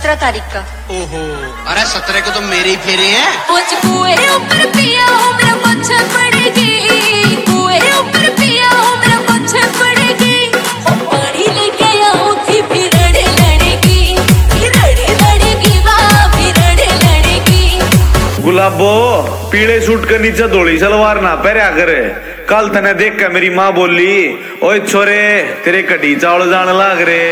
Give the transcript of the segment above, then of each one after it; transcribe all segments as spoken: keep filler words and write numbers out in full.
सत्रह तारीख का। ओहो, अरे सत्रह को तो मेरे ही फेरे हैं। कुएं ऊपर पिया हो मेरा पोछे पड़ेगी, कुएं ऊपर पिया हो मेरा पोछे पड़ेगी, पानी लेके आऊंगी फिर रड़े लड़ेगी, फिर रड़े लड़ेगी वाह फिर रड़े लड़ेगी। गुलाबो पीले सूट के नीचे धोली सलवार ना पहरा करे। कल तने देख के मेरी माँ बोली, ओए छोरे तेरे कटी चावल जान लाग रे।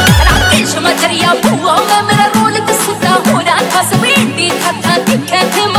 मेरा रोल किसका हो रहा था, समेटी था था दिखे थे